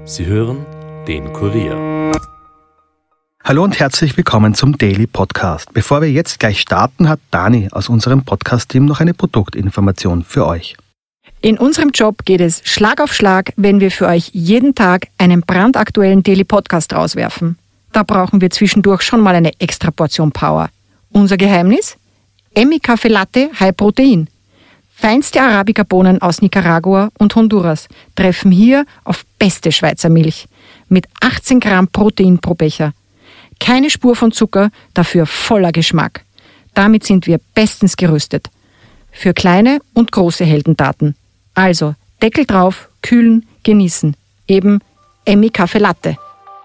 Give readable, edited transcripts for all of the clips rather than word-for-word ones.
Sie hören den Kurier. Hallo und herzlich willkommen zum Daily Podcast. Bevor wir jetzt gleich starten, hat Dani aus unserem Podcast-Team noch eine Produktinformation für euch. In unserem Job geht es Schlag auf Schlag, wenn wir für euch jeden Tag einen brandaktuellen Daily Podcast rauswerfen. Da brauchen wir zwischendurch schon mal eine extra Portion Power. Unser Geheimnis? Emmy Kaffee Latte High Protein. Feinste Arabica-Bohnen aus Nicaragua und Honduras treffen hier auf beste Schweizer Milch mit 18 Gramm Protein pro Becher. Keine Spur von Zucker, dafür voller Geschmack. Damit sind wir bestens gerüstet. Für kleine und große Heldentaten. Also Deckel drauf, kühlen, genießen. Eben Emmy Kaffee Latte.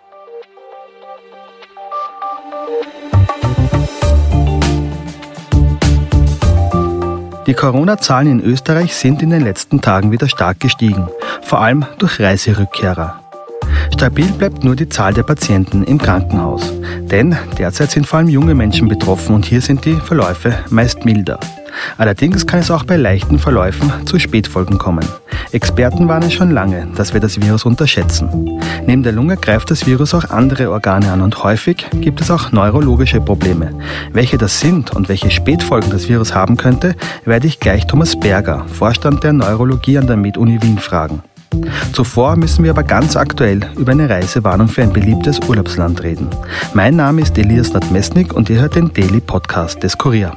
Die Corona-Zahlen in Österreich sind in den letzten Tagen wieder stark gestiegen, vor allem durch Reiserückkehrer. Stabil bleibt nur die Zahl der Patienten im Krankenhaus, denn derzeit sind vor allem junge Menschen betroffen und hier sind die Verläufe meist milder. Allerdings kann es auch bei leichten Verläufen zu Spätfolgen kommen. Experten warnen schon lange, dass wir das Virus unterschätzen. Neben der Lunge greift das Virus auch andere Organe an und häufig gibt es auch neurologische Probleme. Welche das sind und welche Spätfolgen das Virus haben könnte, werde ich gleich Thomas Berger, Vorstand der Neurologie an der Med-Uni Wien, fragen. Zuvor müssen wir aber ganz aktuell über eine Reisewarnung für ein beliebtes Urlaubsland reden. Mein Name ist Elias Nadmesnik und ihr hört den Daily Podcast des Kurier.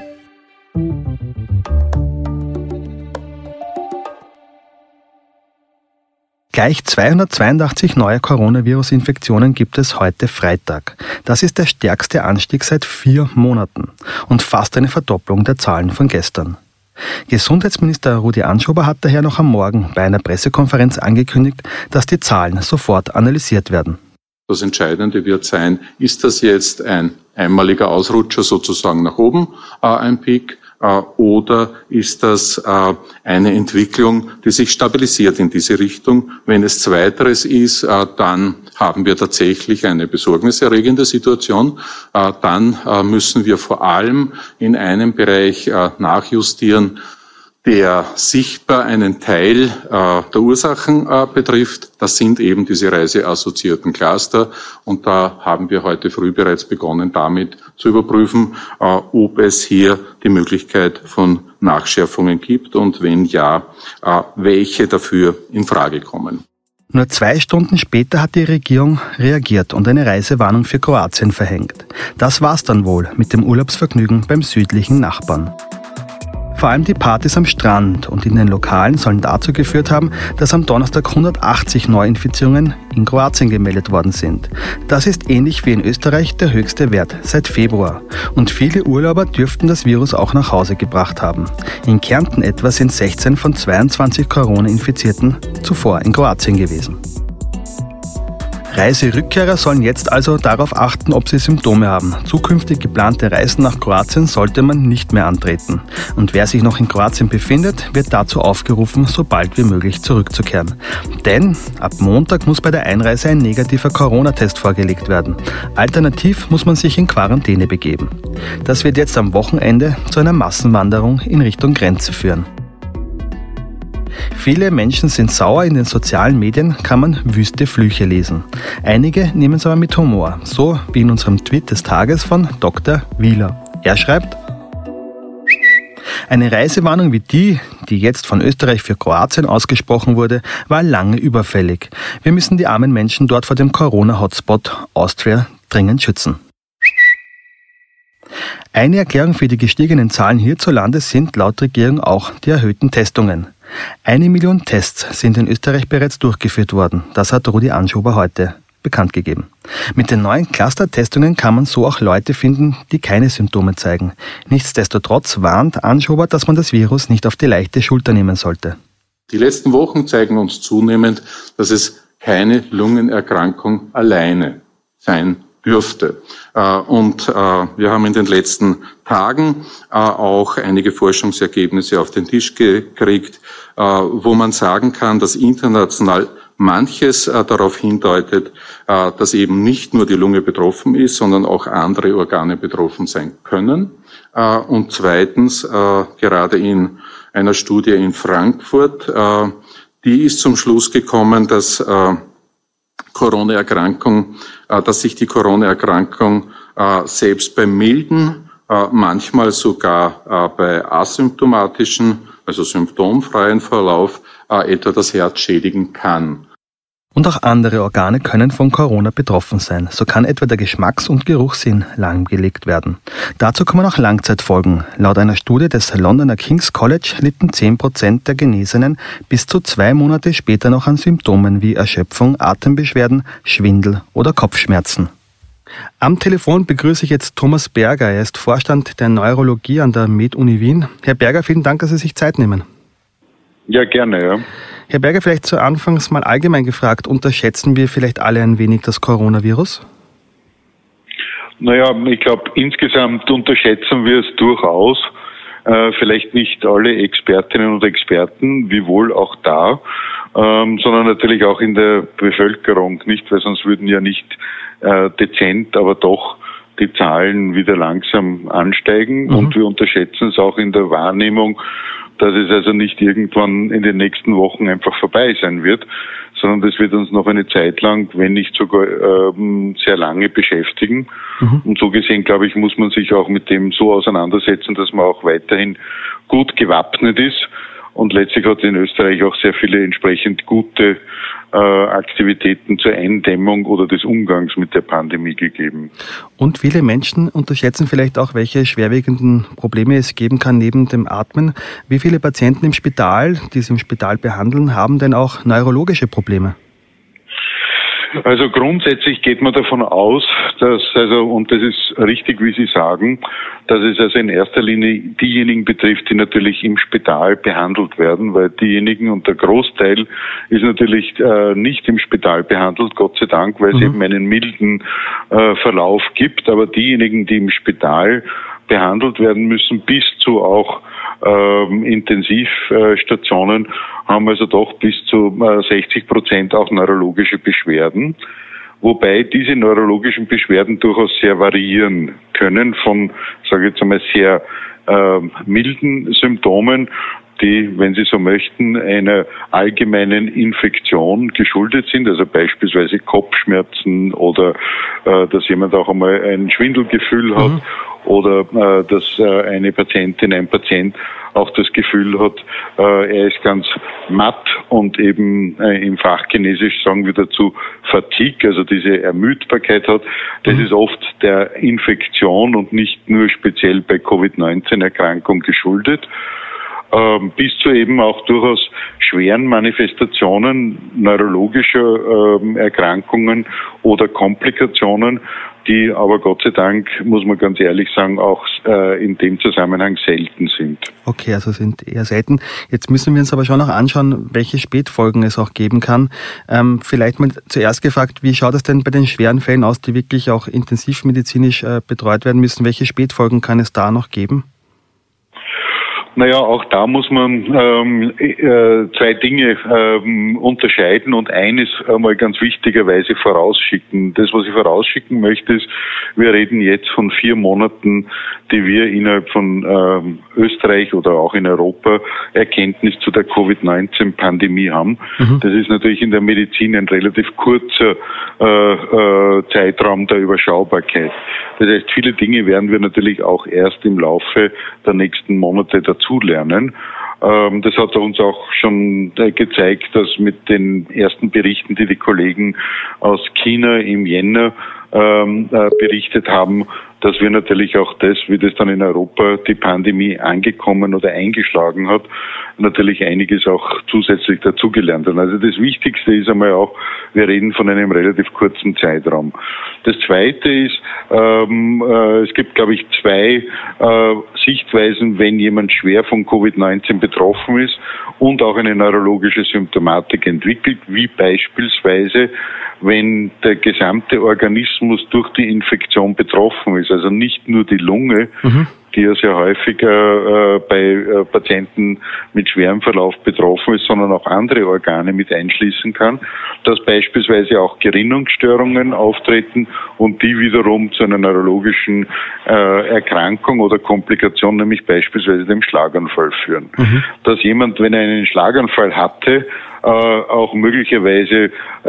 Gleich 282 neue Coronavirus-Infektionen gibt es heute Freitag. Das ist der stärkste Anstieg seit 4 Monaten und fast eine Verdopplung der Zahlen von gestern. Gesundheitsminister Rudi Anschober hat daher noch am Morgen bei einer Pressekonferenz angekündigt, dass die Zahlen sofort analysiert werden. Das Entscheidende wird sein, ist das jetzt ein einmaliger Ausrutscher sozusagen nach oben, ein Peak, oder ist das eine Entwicklung, die sich stabilisiert in diese Richtung? Wenn es Zweiteres ist, dann haben wir tatsächlich eine besorgniserregende Situation. Dann müssen wir vor allem in einem Bereich nachjustieren, der sichtbar einen Teil der Ursachen betrifft. Das sind eben diese reiseassoziierten Cluster. Und da haben wir heute früh bereits begonnen, damit zu überprüfen, ob es hier die Möglichkeit von Nachschärfungen gibt und wenn ja, welche dafür in Frage kommen. Nur 2 Stunden später hat die Regierung reagiert und eine Reisewarnung für Kroatien verhängt. Das war's dann wohl mit dem Urlaubsvergnügen beim südlichen Nachbarn. Vor allem die Partys am Strand und in den Lokalen sollen dazu geführt haben, dass am Donnerstag 180 Neuinfizierungen in Kroatien gemeldet worden sind. Das ist ähnlich wie in Österreich der höchste Wert seit Februar. Und viele Urlauber dürften das Virus auch nach Hause gebracht haben. In Kärnten etwa sind 16 von 22 Corona-Infizierten zuvor in Kroatien gewesen. Reiserückkehrer sollen jetzt also darauf achten, ob sie Symptome haben. Zukünftig geplante Reisen nach Kroatien sollte man nicht mehr antreten. Und wer sich noch in Kroatien befindet, wird dazu aufgerufen, so bald wie möglich zurückzukehren. Denn ab Montag muss bei der Einreise ein negativer Corona-Test vorgelegt werden. Alternativ muss man sich in Quarantäne begeben. Das wird jetzt am Wochenende zu einer Massenwanderung in Richtung Grenze führen. Viele Menschen sind sauer, in den sozialen Medien kann man wüste Flüche lesen. Einige nehmen es aber mit Humor, so wie in unserem Tweet des Tages von Dr. Wieler. Er schreibt: Eine Reisewarnung wie die jetzt von Österreich für Kroatien ausgesprochen wurde, war lange überfällig. Wir müssen die armen Menschen dort vor dem Corona-Hotspot Austria dringend schützen. Eine Erklärung für die gestiegenen Zahlen hierzulande sind laut Regierung auch die erhöhten Testungen. 1 Million Tests sind in Österreich bereits durchgeführt worden. Das hat Rudi Anschober heute bekannt gegeben. Mit den neuen Cluster-Testungen kann man so auch Leute finden, die keine Symptome zeigen. Nichtsdestotrotz warnt Anschober, dass man das Virus nicht auf die leichte Schulter nehmen sollte. Die letzten Wochen zeigen uns zunehmend, dass es keine Lungenerkrankung alleine sein dürfte. Und wir haben in den letzten Tagen auch einige Forschungsergebnisse auf den Tisch gekriegt, wo man sagen kann, dass international manches darauf hindeutet, dass eben nicht nur die Lunge betroffen ist, sondern auch andere Organe betroffen sein können. Und zweitens, gerade in einer Studie in Frankfurt, die ist zum Schluss gekommen, dass Corona-Erkrankung, dass sich die Corona-Erkrankung selbst bei milden, manchmal sogar bei asymptomatischen, also symptomfreien Verlauf, etwa das Herz schädigen kann. Und auch andere Organe können von Corona betroffen sein. So kann etwa der Geschmacks- und Geruchssinn lahmgelegt werden. Dazu kommen auch Langzeitfolgen. Laut einer Studie des Londoner King's College litten 10% der Genesenen bis zu 2 Monate später noch an Symptomen wie Erschöpfung, Atembeschwerden, Schwindel oder Kopfschmerzen. Am Telefon begrüße ich jetzt Thomas Berger. Er ist Vorstand der Neurologie an der Med-Uni Wien. Herr Berger, vielen Dank, dass Sie sich Zeit nehmen. Ja, gerne, ja. Herr Berger, vielleicht zu Anfangs mal allgemein gefragt, unterschätzen wir vielleicht alle ein wenig das Coronavirus? Naja, ich glaube, insgesamt unterschätzen wir es durchaus. Vielleicht nicht alle Expertinnen und Experten, wiewohl auch da, sondern natürlich auch in der Bevölkerung, nicht, weil sonst würden ja nicht dezent, aber doch die Zahlen wieder langsam ansteigen. Und wir unterschätzen es auch in der Wahrnehmung, dass es also nicht irgendwann in den nächsten Wochen einfach vorbei sein wird, sondern das wird uns noch eine Zeit lang, wenn nicht sogar sehr lange beschäftigen. Und so gesehen, glaube ich, muss man sich auch mit dem so auseinandersetzen, dass man auch weiterhin gut gewappnet ist. Und letztlich hat es in Österreich auch sehr viele entsprechend gute Aktivitäten zur Eindämmung oder des Umgangs mit der Pandemie gegeben. Und viele Menschen unterschätzen vielleicht auch, welche schwerwiegenden Probleme es geben kann neben dem Atmen. Wie viele Patienten im Spital, die sie im Spital behandeln, haben denn auch neurologische Probleme? Also grundsätzlich geht man davon aus, dass, und das ist richtig, wie Sie sagen, dass es also in erster Linie diejenigen betrifft, die natürlich im Spital behandelt werden, weil diejenigen, und der Großteil ist natürlich nicht im Spital behandelt, Gott sei Dank, weil es eben einen milden Verlauf gibt, aber diejenigen, die im Spital behandelt werden müssen, bis zu auch Intensivstationen, haben also doch bis zu 60% auch neurologische Beschwerden. Wobei diese neurologischen Beschwerden durchaus sehr variieren können von, sage ich jetzt einmal, sehr milden Symptomen, die, wenn Sie so möchten, einer allgemeinen Infektion geschuldet sind, also beispielsweise Kopfschmerzen oder dass jemand auch einmal ein Schwindelgefühl hat oder dass eine Patientin, ein Patient auch das Gefühl hat, er ist ganz matt und eben im Fachchinesisch sagen wir dazu Fatigue, also diese Ermüdbarkeit hat. Das ist oft der Infektion und nicht nur speziell bei Covid-19-Erkrankung geschuldet. Bis zu eben auch durchaus schweren Manifestationen neurologischer Erkrankungen oder Komplikationen, die aber Gott sei Dank, muss man ganz ehrlich sagen, auch in dem Zusammenhang selten sind. Okay, also sind eher selten. Jetzt müssen wir uns aber schon noch anschauen, welche Spätfolgen es auch geben kann. Vielleicht mal zuerst gefragt, wie schaut es denn bei den schweren Fällen aus, die wirklich auch intensivmedizinisch betreut werden müssen? Welche Spätfolgen kann es da noch geben? Naja, auch da muss man zwei Dinge unterscheiden und eines einmal ganz wichtigerweise vorausschicken. Das, was ich vorausschicken möchte, ist, wir reden jetzt von 4 Monaten, die wir innerhalb von Österreich oder auch in Europa Erkenntnis zu der Covid-19-Pandemie haben. Das ist natürlich in der Medizin ein relativ kurzer Zeitraum der Überschaubarkeit. Das heißt, viele Dinge werden wir natürlich auch erst im Laufe der nächsten Monate dazulernen. Das hat uns auch schon gezeigt, dass mit den ersten Berichten, die die Kollegen aus China im Jänner berichtet haben, dass wir natürlich auch das, wie das dann in Europa die Pandemie angekommen oder eingeschlagen hat, natürlich einiges auch zusätzlich dazugelernt haben. Also das Wichtigste ist einmal auch, wir reden von einem relativ kurzen Zeitraum. Das Zweite ist, es gibt, glaube ich, 2 Sichtweisen, wenn jemand schwer von Covid-19 betroffen ist und auch eine neurologische Symptomatik entwickelt, wie beispielsweise, wenn der gesamte Organismus durch die Infektion betroffen ist, also nicht nur die Lunge, die ja sehr häufig bei Patienten mit schwerem Verlauf betroffen ist, sondern auch andere Organe mit einschließen kann, dass beispielsweise auch Gerinnungsstörungen auftreten und die wiederum zu einer neurologischen Erkrankung oder Komplikation, nämlich beispielsweise dem Schlaganfall führen. Dass jemand, wenn er einen Schlaganfall hatte, auch möglicherweise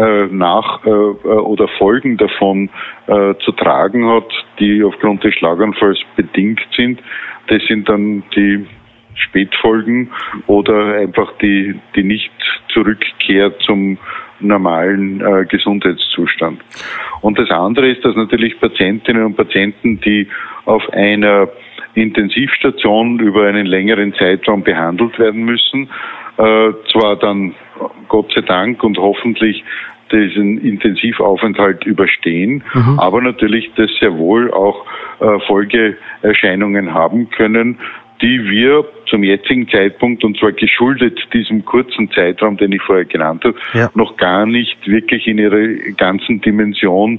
oder Folgen davon zu tragen hat, die aufgrund des Schlaganfalls bedingt sind. Das sind dann die Spätfolgen oder einfach die Nicht-Zurückkehr zum normalen Gesundheitszustand. Und das andere ist, dass natürlich Patientinnen und Patienten, die auf einer Intensivstation über einen längeren Zeitraum behandelt werden müssen, zwar dann Gott sei Dank und hoffentlich diesen Intensivaufenthalt überstehen, aber natürlich das sehr wohl auch Folgeerscheinungen haben können, die wir zum jetzigen Zeitpunkt, und zwar geschuldet diesem kurzen Zeitraum, den ich vorher genannt habe, noch gar nicht wirklich in ihrer ganzen Dimension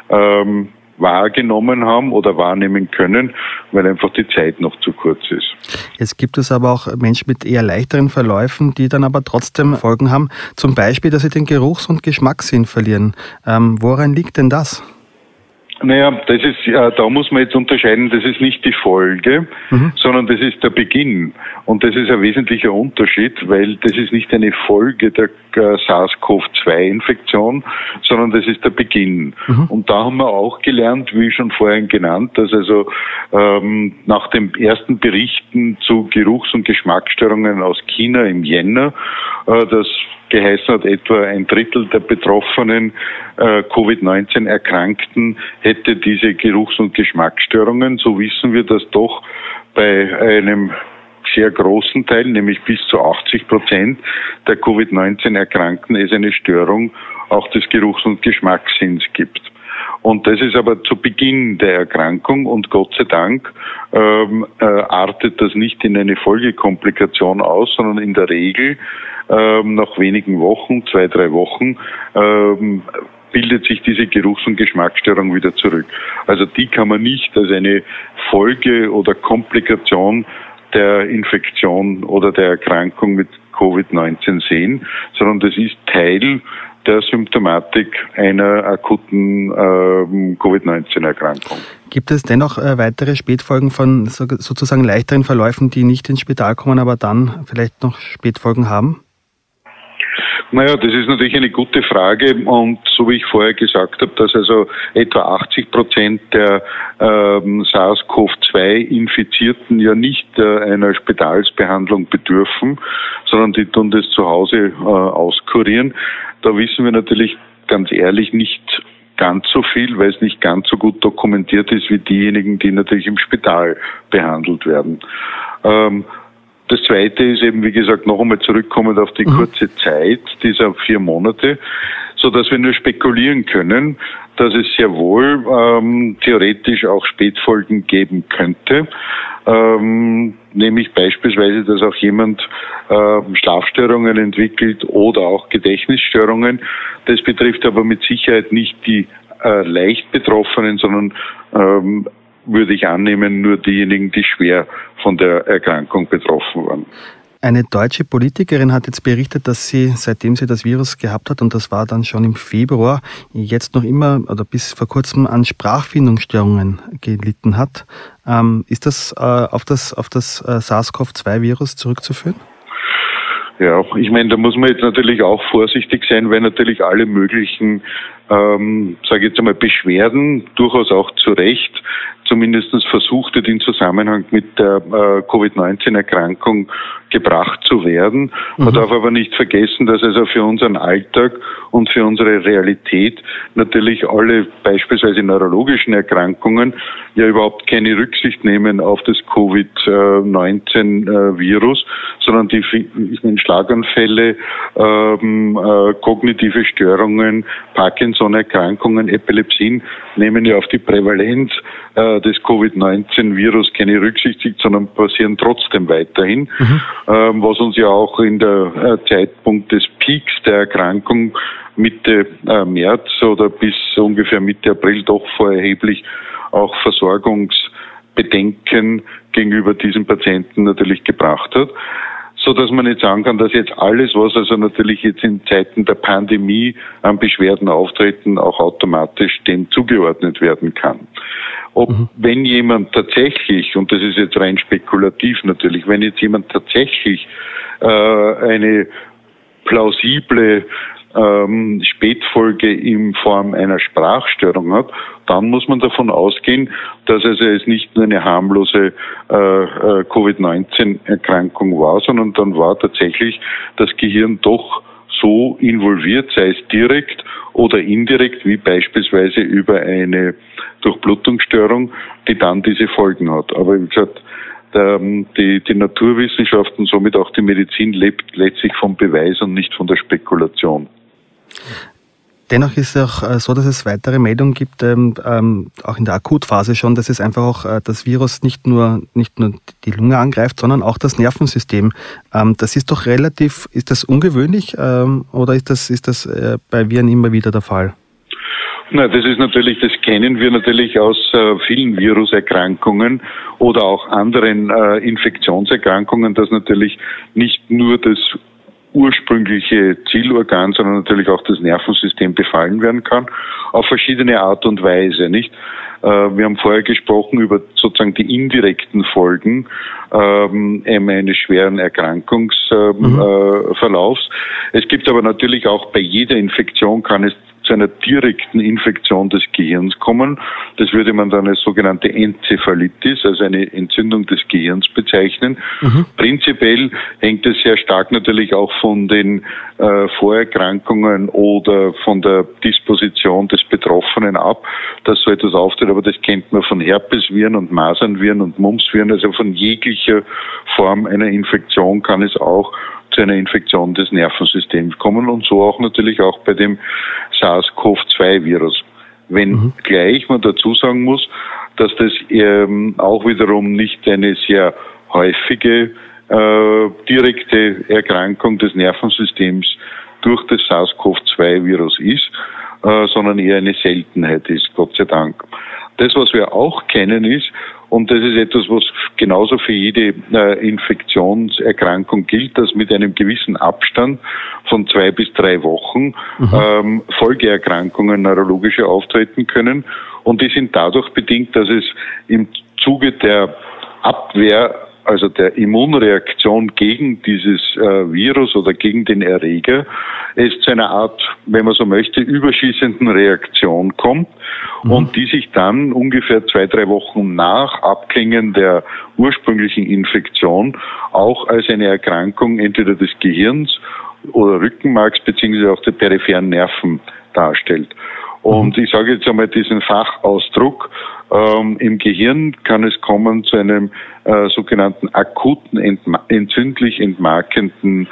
wahrgenommen haben oder wahrnehmen können, weil einfach die Zeit noch zu kurz ist. Jetzt gibt es aber auch Menschen mit eher leichteren Verläufen, die dann aber trotzdem Folgen haben. Zum Beispiel, dass sie den Geruchs- und Geschmackssinn verlieren. Woran liegt denn das? Naja, das ist, da muss man jetzt unterscheiden, das ist nicht die Folge, sondern das ist der Beginn. Und das ist ein wesentlicher Unterschied, weil das ist nicht eine Folge der SARS-CoV-2-Infektion, sondern das ist der Beginn. Und da haben wir auch gelernt, wie schon vorhin genannt, dass also nach den ersten Berichten zu Geruchs- und Geschmacksstörungen aus China im Jänner, das geheißen hat, etwa 1/3 der betroffenen Covid-19-Erkrankten hätte diese Geruchs- und Geschmacksstörungen. So wissen wir, dass doch bei einem sehr großen Teil, nämlich bis zu 80% der Covid-19-Erkrankten, es eine Störung auch des Geruchs- und Geschmackssinns gibt. Und das ist aber zu Beginn der Erkrankung und Gott sei Dank artet das nicht in eine Folgekomplikation aus, sondern in der Regel nach wenigen Wochen, 2-3 Wochen, bildet sich diese Geruchs- und Geschmacksstörung wieder zurück. Also die kann man nicht als eine Folge oder Komplikation der Infektion oder der Erkrankung mit Covid-19 sehen, sondern das ist Teil der Symptomatik einer akuten Covid-19-Erkrankung. Gibt es dennoch weitere Spätfolgen von sozusagen leichteren Verläufen, die nicht ins Spital kommen, aber dann vielleicht noch Spätfolgen haben? Naja, das ist natürlich eine gute Frage und so wie ich vorher gesagt habe, dass also etwa 80% der SARS-CoV-2-Infizierten ja nicht einer Spitalsbehandlung bedürfen, sondern die tun das zu Hause auskurieren. Da wissen wir natürlich ganz ehrlich nicht ganz so viel, weil es nicht ganz so gut dokumentiert ist wie diejenigen, die natürlich im Spital behandelt werden. Das Zweite ist eben, wie gesagt, noch einmal zurückkommend auf die kurze Zeit dieser 4 Monate, so dass wir nur spekulieren können, dass es sehr wohl theoretisch auch Spätfolgen geben könnte, nämlich beispielsweise, dass auch jemand Schlafstörungen entwickelt oder auch Gedächtnisstörungen. Das betrifft aber mit Sicherheit nicht die leicht Betroffenen, sondern würde ich annehmen, nur diejenigen, die schwer von der Erkrankung betroffen waren. Eine deutsche Politikerin hat jetzt berichtet, dass sie, seitdem sie das Virus gehabt hat, und das war dann schon im Februar, jetzt noch immer oder bis vor kurzem an Sprachfindungsstörungen gelitten hat. Ist das auf das SARS-CoV-2-Virus zurückzuführen? Ja, ich meine, da muss man jetzt natürlich auch vorsichtig sein, weil natürlich alle möglichen, sage ich jetzt einmal, Beschwerden durchaus auch zu Recht zumindest versucht wird, in Zusammenhang mit der Covid-19-Erkrankung gebracht zu werden. Man darf aber nicht vergessen, dass also für unseren Alltag und für unsere Realität natürlich alle beispielsweise neurologischen Erkrankungen ja überhaupt keine Rücksicht nehmen auf das Covid-19-Virus, sondern die Schlaganfälle, kognitive Störungen, Parkinson-Erkrankungen, Epilepsien nehmen ja auf die Prävalenz des Covid-19-Virus keine Rücksicht, sondern passieren trotzdem weiterhin, was uns ja auch in der Zeitpunkt des Peaks der Erkrankung Mitte März oder bis ungefähr Mitte April doch vor erheblich auch Versorgungsbedenken gegenüber diesen Patienten natürlich gebracht hat. So dass man nicht sagen kann, dass jetzt alles, was also natürlich jetzt in Zeiten der Pandemie an Beschwerden auftreten, auch automatisch dem zugeordnet werden kann. Wenn jemand tatsächlich, und das ist jetzt rein spekulativ natürlich, wenn jetzt jemand tatsächlich eine plausible Spätfolge in Form einer Sprachstörung hat, dann muss man davon ausgehen, dass es nicht nur eine harmlose Covid-19-Erkrankung war, sondern dann war tatsächlich das Gehirn doch so involviert, sei es direkt oder indirekt, wie beispielsweise über eine Durchblutungsstörung, die dann diese Folgen hat. Aber wie gesagt, die Naturwissenschaften, somit auch die Medizin, lebt letztlich vom Beweis und nicht von der Spekulation. Dennoch ist es auch so, dass es weitere Meldungen gibt, auch in der Akutphase schon, dass es einfach auch das Virus nicht nur die Lunge angreift, sondern auch das Nervensystem. Das ist doch ist das ungewöhnlich oder ist das bei Viren immer wieder der Fall? Na, das kennen wir natürlich aus vielen Viruserkrankungen oder auch anderen Infektionserkrankungen, dass natürlich nicht nur das ursprüngliche Zielorgan, sondern natürlich auch das Nervensystem befallen werden kann, auf verschiedene Art und Weise, nicht? Wir haben vorher gesprochen über sozusagen die indirekten Folgen eines schweren Erkrankungsverlaufs. Es gibt aber natürlich auch bei jeder Infektion kann es zu einer direkten Infektion des Gehirns kommen. Das würde man dann als sogenannte Enzephalitis, also eine Entzündung des Gehirns bezeichnen. Prinzipiell hängt es sehr stark natürlich auch von den Vorerkrankungen oder von der Disposition des Betroffenen ab, dass so etwas auftritt. Aber das kennt man von Herpesviren und Masernviren und Mumpsviren. Also von jeglicher Form einer Infektion kann es auch zu einer Infektion des Nervensystems kommen und so auch natürlich auch bei dem SARS-CoV-2-Virus. Gleich man dazu sagen muss, dass das auch wiederum nicht eine sehr häufige direkte Erkrankung des Nervensystems durch das SARS-CoV-2-Virus ist, sondern eher eine Seltenheit ist, Gott sei Dank. Das, was wir auch kennen, ist, und das ist etwas, was genauso für jede Infektionserkrankung gilt, dass mit einem gewissen Abstand von 2 bis 3 Wochen Folgeerkrankungen neurologische auftreten können. Und die sind dadurch bedingt, dass es im Zuge der Abwehr, also der Immunreaktion gegen dieses Virus oder gegen den Erreger, es zu einer Art, wenn man so möchte, überschießenden Reaktion kommt und die sich dann ungefähr 2-3 Wochen nach Abklingen der ursprünglichen Infektion auch als eine Erkrankung entweder des Gehirns oder Rückenmarks beziehungsweise auch der peripheren Nerven darstellt. Und ich sage jetzt einmal diesen Fachausdruck, im Gehirn kann es kommen zu einem sogenannten akuten entzündlich entmarkenden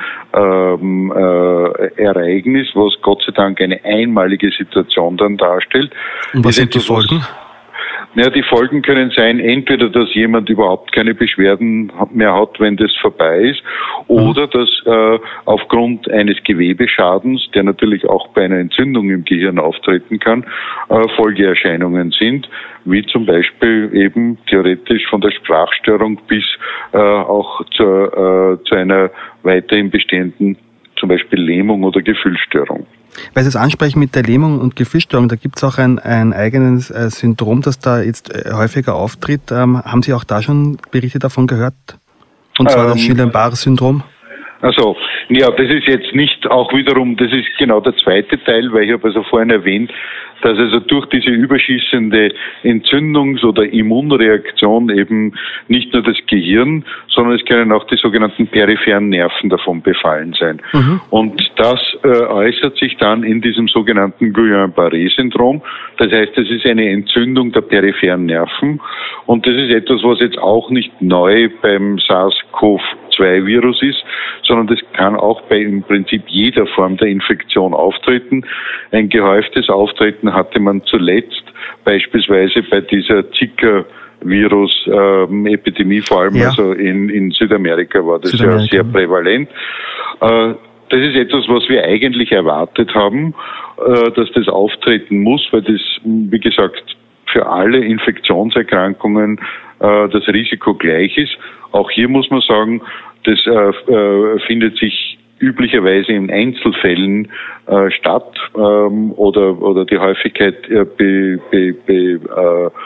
Ereignis, was Gott sei Dank eine einmalige Situation dann darstellt. Und was sind die Folgen? Ja, die Folgen können sein, entweder, dass jemand überhaupt keine Beschwerden mehr hat, wenn das vorbei ist, oder dass aufgrund eines Gewebeschadens, der natürlich auch bei einer Entzündung im Gehirn auftreten kann, Folgeerscheinungen sind, wie zum Beispiel eben theoretisch von der Sprachstörung bis auch zu einer weiterhin bestehenden, zum Beispiel Lähmung oder Gefühlsstörung. Weil Sie es ansprechen mit der Lähmung und Gefühlsstörung, da gibt es auch ein eigenes Syndrom, das da jetzt häufiger auftritt. Haben Sie auch da schon Berichte davon gehört? Und zwar das Guillain-Barré-Syndrom? Also, ja, das ist jetzt nicht auch wiederum, das ist genau der zweite Teil, weil ich habe also vorhin erwähnt, dass also durch diese überschießende Entzündungs- oder Immunreaktion eben nicht nur das Gehirn, sondern es können auch die sogenannten peripheren Nerven davon befallen sein. Und das äußert sich dann in diesem sogenannten Guillain-Barré-Syndrom. Das heißt, es ist eine Entzündung der peripheren Nerven und das ist etwas, was jetzt auch nicht neu beim SARS-CoV-2-Virus ist, sondern das kann auch bei im Prinzip jeder Form der Infektion auftreten. Ein gehäuftes Auftreten hatte man zuletzt beispielsweise bei dieser Zika-Virus-Epidemie, vor allem also in Südamerika war das ja sehr prävalent. Das ist etwas, was wir eigentlich erwartet haben, dass das auftreten muss, weil das, wie gesagt, für alle Infektionserkrankungen das Risiko gleich ist. Auch hier muss man sagen, das findet sich üblicherweise in Einzelfällen statt oder die Häufigkeit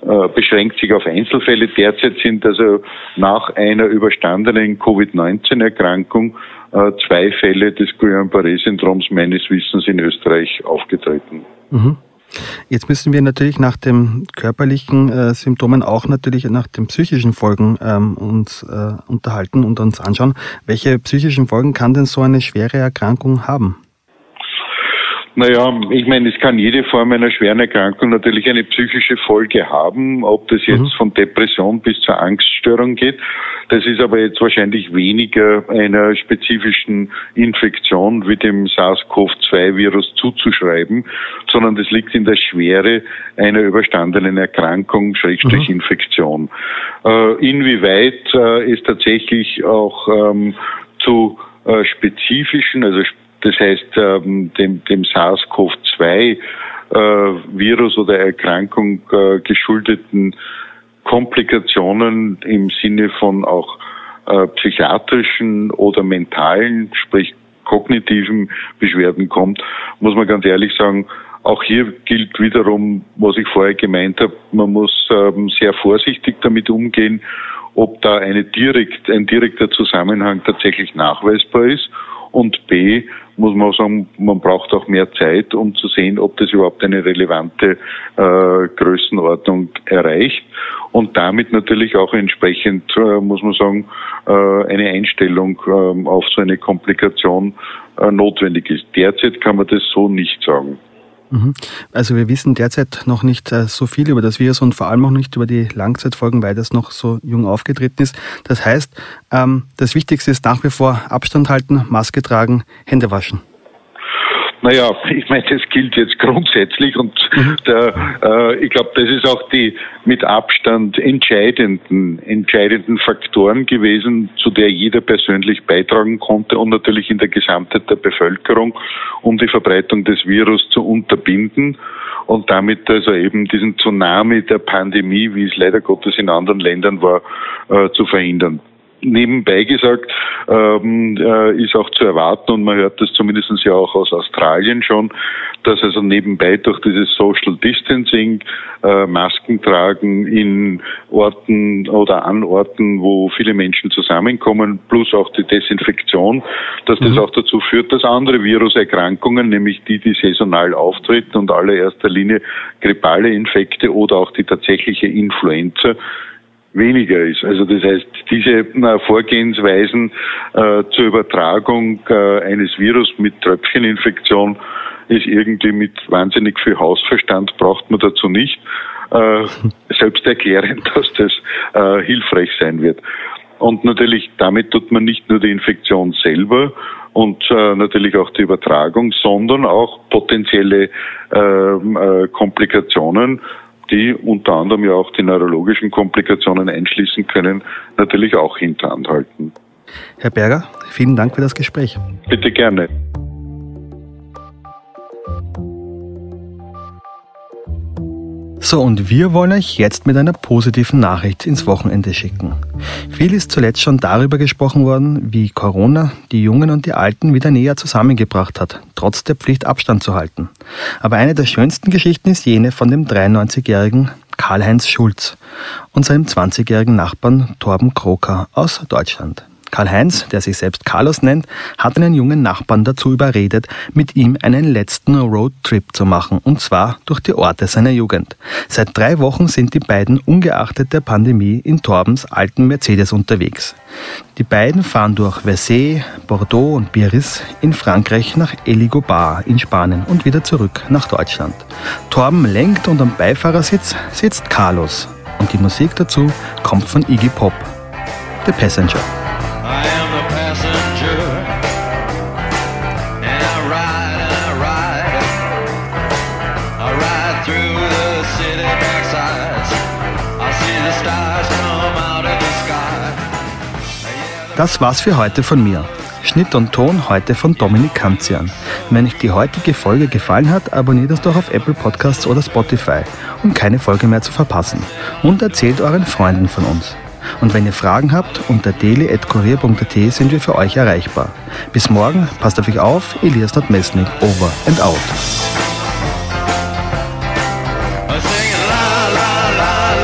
beschränkt sich auf Einzelfälle. Derzeit sind also nach einer überstandenen Covid-19-Erkrankung 2 Fälle des Guillain-Barré-Syndroms meines Wissens in Österreich aufgetreten. Mhm. Jetzt müssen wir natürlich nach den körperlichen Symptomen auch natürlich nach den psychischen Folgen uns unterhalten und uns anschauen. Welche psychischen Folgen kann denn so eine schwere Erkrankung haben? Naja, ich meine, es kann jede Form einer schweren Erkrankung natürlich eine psychische Folge haben, ob das jetzt von Depression bis zur Angststörung geht. Das ist aber jetzt wahrscheinlich weniger einer spezifischen Infektion wie dem SARS-CoV-2-Virus zuzuschreiben, sondern das liegt in der Schwere einer überstandenen Erkrankung, Infektion. Inwieweit es tatsächlich auch zu spezifischen, also das heißt, dem SARS-CoV-2-Virus oder Erkrankung geschuldeten Komplikationen im Sinne von auch psychiatrischen oder mentalen, sprich kognitiven Beschwerden kommt, muss man ganz ehrlich sagen, auch hier gilt wiederum, was ich vorher gemeint habe, man muss sehr vorsichtig damit umgehen, ob da ein direkter Zusammenhang tatsächlich nachweisbar ist. Und B, muss man auch sagen, man braucht auch mehr Zeit, um zu sehen, ob das überhaupt eine relevante Größenordnung erreicht. Und damit natürlich auch entsprechend, muss man sagen, eine Einstellung auf so eine Komplikation notwendig ist. Derzeit kann man das so nicht sagen. Also wir wissen derzeit noch nicht so viel über das Virus und vor allem auch nicht über die Langzeitfolgen, weil das noch so jung aufgetreten ist. Das heißt, das Wichtigste ist nach wie vor Abstand halten, Maske tragen, Hände waschen. Naja, ich meine, das gilt jetzt grundsätzlich und ich glaube, das ist auch die mit Abstand entscheidenden Faktoren gewesen, zu der jeder persönlich beitragen konnte und natürlich in der Gesamtheit der Bevölkerung, um die Verbreitung des Virus zu unterbinden und damit also eben diesen Tsunami der Pandemie, wie es leider Gottes in anderen Ländern war, zu verhindern. Nebenbei gesagt, ist auch zu erwarten, und man hört das zumindest ja auch aus Australien schon, dass also nebenbei durch dieses Social Distancing, Masken tragen in Orten oder an Orten, wo viele Menschen zusammenkommen, plus auch die Desinfektion, dass das auch dazu führt, dass andere Viruserkrankungen, nämlich die saisonal auftreten und allererster Linie grippale Infekte oder auch die tatsächliche Influenza, weniger ist. Also das heißt, diese Vorgehensweisen zur Übertragung eines Virus mit Tröpfcheninfektion ist irgendwie mit wahnsinnig viel Hausverstand, braucht man dazu nicht. Selbst erklären, dass das hilfreich sein wird. Und natürlich, damit tut man nicht nur die Infektion selber und natürlich auch die Übertragung, sondern auch potenzielle Komplikationen, die unter anderem ja auch die neurologischen Komplikationen einschließen können, natürlich auch hinterhand halten. Herr Berger, vielen Dank für das Gespräch. Bitte gerne. So, und wir wollen euch jetzt mit einer positiven Nachricht ins Wochenende schicken. Viel ist zuletzt schon darüber gesprochen worden, wie Corona die Jungen und die Alten wieder näher zusammengebracht hat, trotz der Pflicht Abstand zu halten. Aber eine der schönsten Geschichten ist jene von dem 93-jährigen Karl-Heinz Schulz und seinem 20-jährigen Nachbarn Torben Kroker aus Deutschland. Karl-Heinz, der sich selbst Carlos nennt, hat einen jungen Nachbarn dazu überredet, mit ihm einen letzten Roadtrip zu machen, und zwar durch die Orte seiner Jugend. Seit 3 Wochen sind die beiden ungeachtet der Pandemie in Torbens alten Mercedes unterwegs. Die beiden fahren durch Versailles, Bordeaux und Biarritz in Frankreich nach Eligobar in Spanien und wieder zurück nach Deutschland. Torben lenkt und am Beifahrersitz sitzt Carlos. Und die Musik dazu kommt von Iggy Pop, The Passenger. I am the passenger, and I ride through the city backsides, I see the stars come out of the sky. Das war's für heute von mir. Schnitt und Ton heute von Dominik Kanzian. Wenn euch die heutige Folge gefallen hat, abonniert uns doch auf Apple Podcasts oder Spotify, um keine Folge mehr zu verpassen. Und erzählt euren Freunden von uns. Und wenn ihr Fragen habt, unter deli@kurier.at sind wir für euch erreichbar. Bis morgen, passt auf euch auf, Elias Nordmesnik, over and out. Singing la la la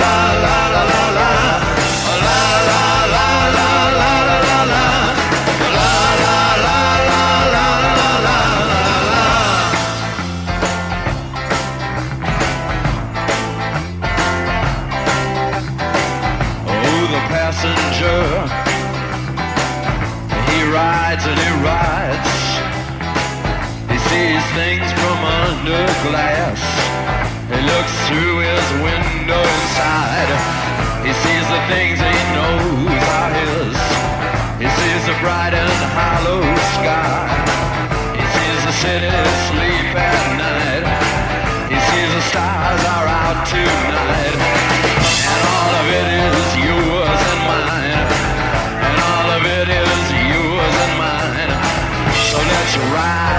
sees things from under glass. He looks through his window inside. He sees the things he knows are his. He sees the bright and hollow sky. He sees the city sleep at night. He sees the stars are out tonight. And all of it is yours and mine. And all of it is yours and mine. So let's ride.